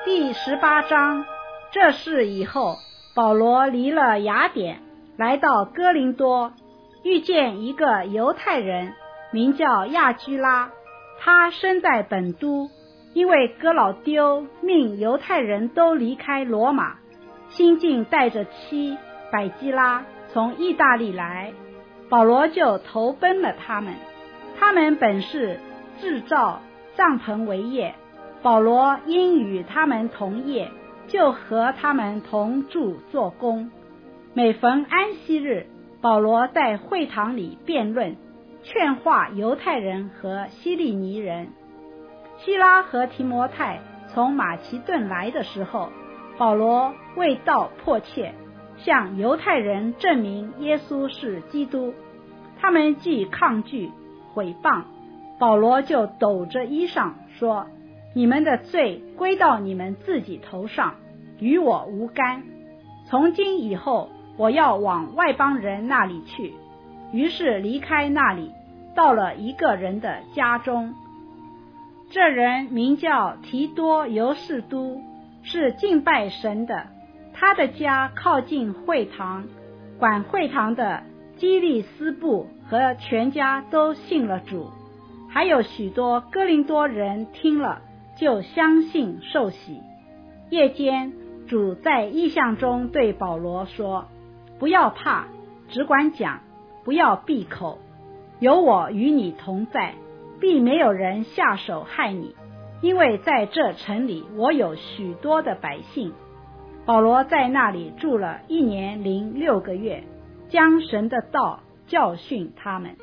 第18章。这事以后，保罗离了雅典，来到哥林多，遇见一个犹太人，名叫亚居拉，他生在本都，因为哥老丢命犹太人都离开罗马，新近带着妻百基拉从意大利来，保罗就投奔了他们。他们本是制造帐篷为业，保罗因与他们同业，就和他们同住做工。每逢安息日，保罗在会堂里辩论，劝化犹太人和希利尼人。希拉和提摩太从马其顿来的时候，保罗为道迫切，向犹太人证明耶稣是基督。他们既抗拒毁谤，保罗就抖着衣裳说：你们的罪归到你们自己头上，与我无干。从今以后，我要往外邦人那里去。于是离开那里，到了一个人的家中。这人名叫提多犹士都，是敬拜神的。他的家靠近会堂，管会堂的基利斯布和全家都信了主。还有许多哥林多人听了，就相信受洗。夜间，主在异象中对保罗说：不要怕，只管讲，不要闭口，有我与你同在，必没有人下手害你，因为在这城里我有许多的百姓。保罗在那里住了1年6个月，将神的道教训他们。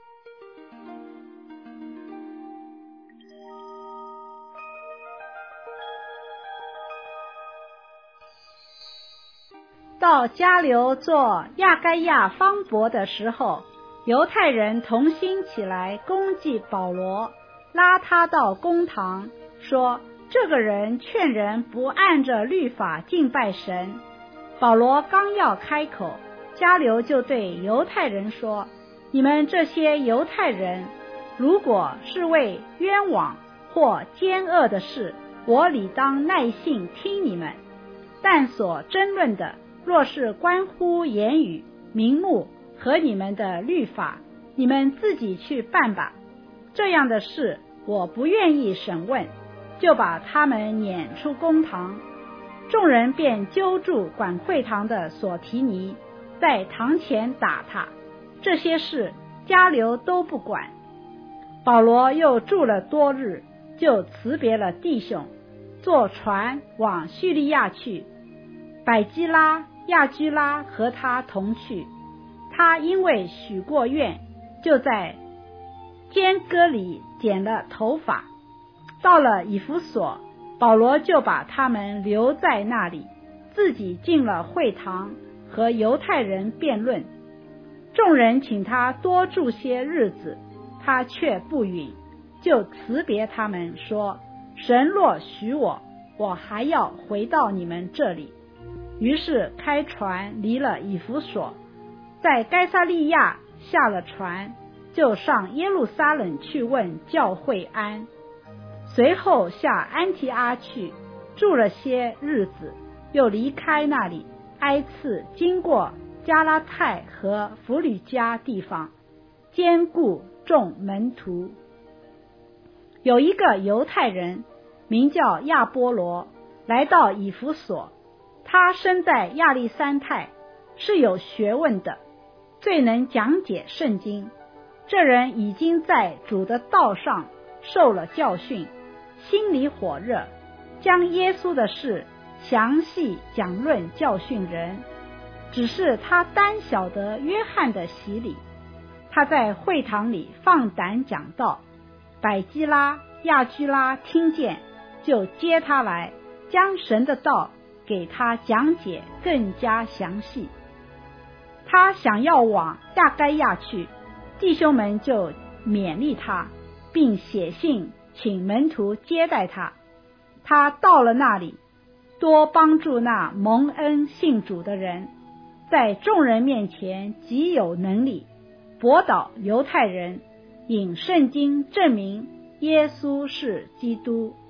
到迦流做亚该亚方伯的时候，犹太人同心起来攻击保罗，拉他到公堂，说这个人劝人不按着律法敬拜神。保罗刚要开口，迦流就对犹太人说：你们这些犹太人，如果是为冤枉或奸恶的事，我理当耐性听你们，但所争论的若是关乎言语、名目和你们的律法，你们自己去办吧。这样的事我不愿意审问，就把他们撵出公堂。众人便揪住管会堂的索提尼，在堂前打他。这些事迦流都不管。保罗又住了多日，就辞别了弟兄，坐船往叙利亚去。百基拉、亚居拉和他同去。他因为许过愿，就在坚哥里剪了头发。到了以弗所，保罗就把他们留在那里，自己进了会堂，和犹太人辩论。众人请他多住些日子，他却不允，就辞别他们说：神若许我，我还要回到你们这里。于是开船离了以弗所，在该撒利亚下了船，就上耶路撒冷去问教会安。随后下安提阿去，住了些日子，又离开那里，挨次经过加拉太和弗吕家地方，兼顾众门徒。有一个犹太人名叫亚波罗，来到以弗所，他生在亚历山太，是有学问的，最能讲解圣经。这人已经在主的道上受了教训，心里火热，将耶稣的事详细讲论教训人。只是他单晓得约翰的洗礼。他在会堂里放胆讲道，百基拉、亚居拉听见，就接他来，将神的道给他讲解更加详细。他想要往亚该亚去，弟兄们就勉励他，并写信请门徒接待他。他到了那里，多帮助那蒙恩信主的人，在众人面前极有能力，驳倒犹太人，引圣经证明耶稣是基督。